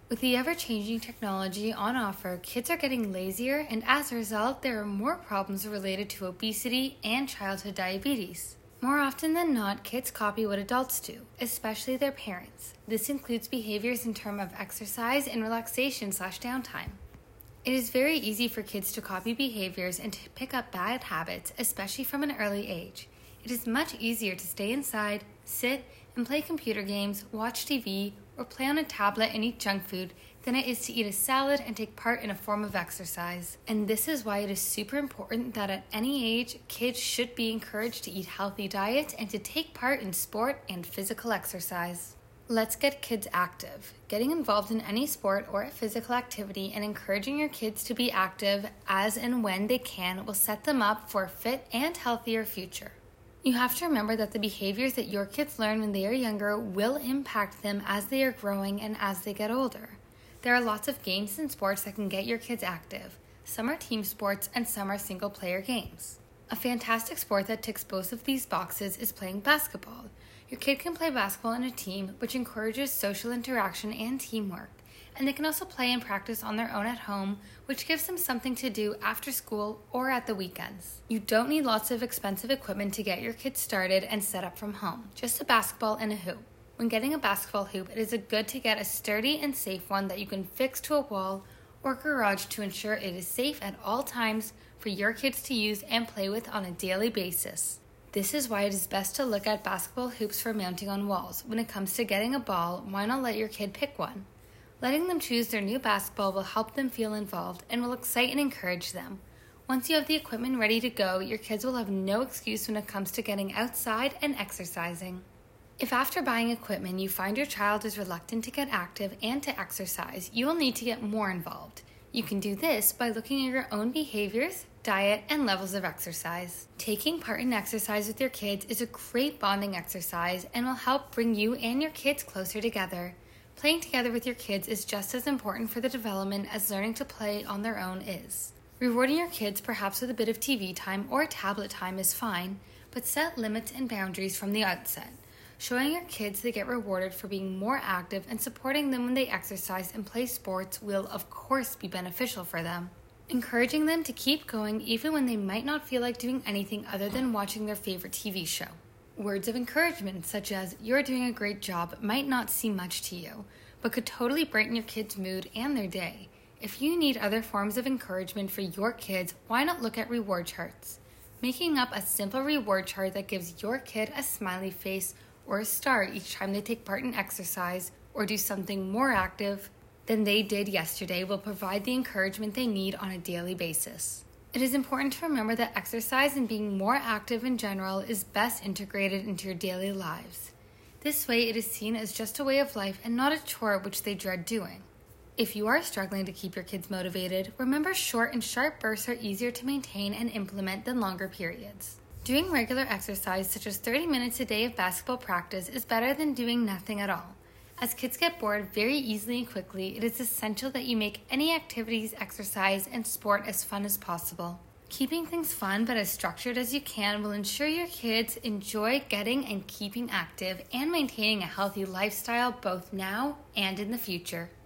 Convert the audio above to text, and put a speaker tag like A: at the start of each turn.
A: With the ever-changing technology on offer, kids are getting lazier, and as a result, there are more problems related to obesity and childhood diabetes. More often than not, kids copy what adults do, especially their parents. This includes behaviors in terms of exercise and relaxation/downtime. It is very easy for kids to copy behaviors and to pick up bad habits, especially from an early age. It is much easier to stay inside, sit, and play computer games, watch TV, or play on a tablet and eat junk food than it is to eat a salad and take part in a form of exercise. And this is why it is super important that at any age, kids should be encouraged to eat healthy diets and to take part in sport and physical exercise. Let's get kids active. Getting involved in any sport or physical activity and encouraging your kids to be active as and when they can will set them up for a fit and healthier future. You have to remember that the behaviors that your kids learn when they are younger will impact them as they are growing and as they get older. There are lots of games and sports that can get your kids active. Some are team sports and some are single-player games. A fantastic sport that ticks both of these boxes is playing basketball. Your kid can play basketball in a team, which encourages social interaction and teamwork. And they can also play and practice on their own at home, which gives them something to do after school or at the weekends. You don't need lots of expensive equipment to get your kids started and set up from home, just a basketball and a hoop. When getting a basketball hoop, it is good to get a sturdy and safe one that you can fix to a wall or garage to ensure it is safe at all times for your kids to use and play with on a daily basis. This is why it is best to look at basketball hoops for mounting on walls. When it comes to getting a ball, why not let your kid pick one? Letting them choose their new basketball will help them feel involved and will excite and encourage them. Once you have the equipment ready to go, your kids will have no excuse when it comes to getting outside and exercising. If after buying equipment you find your child is reluctant to get active and to exercise, you will need to get more involved. You can do this by looking at your own behaviors, diet, and levels of exercise. Taking part in exercise with your kids is a great bonding exercise and will help bring you and your kids closer together. Playing together with your kids is just as important for the development as learning to play on their own is. Rewarding your kids perhaps with a bit of TV time or tablet time is fine, but set limits and boundaries from the outset. Showing your kids they get rewarded for being more active and supporting them when they exercise and play sports will of course be beneficial for them. Encouraging them to keep going even when they might not feel like doing anything other than watching their favorite TV show. Words of encouragement such as, "You're doing a great job," might not seem much to you, but could totally brighten your kids' mood and their day. If you need other forms of encouragement for your kids, why not look at reward charts? Making up a simple reward chart that gives your kid a smiley face or a star each time they take part in exercise or do something more active than they did yesterday will provide the encouragement they need on a daily basis. It is important to remember that exercise and being more active in general is best integrated into your daily lives. This way, it is seen as just a way of life and not a chore which they dread doing. If you are struggling to keep your kids motivated, remember short and sharp bursts are easier to maintain and implement than longer periods. Doing regular exercise, such as 30 minutes a day of basketball practice, is better than doing nothing at all. As kids get bored very easily and quickly, it is essential that you make any activities, exercise, and sport as fun as possible. Keeping things fun but as structured as you can will ensure your kids enjoy getting and keeping active and maintaining a healthy lifestyle both now and in the future.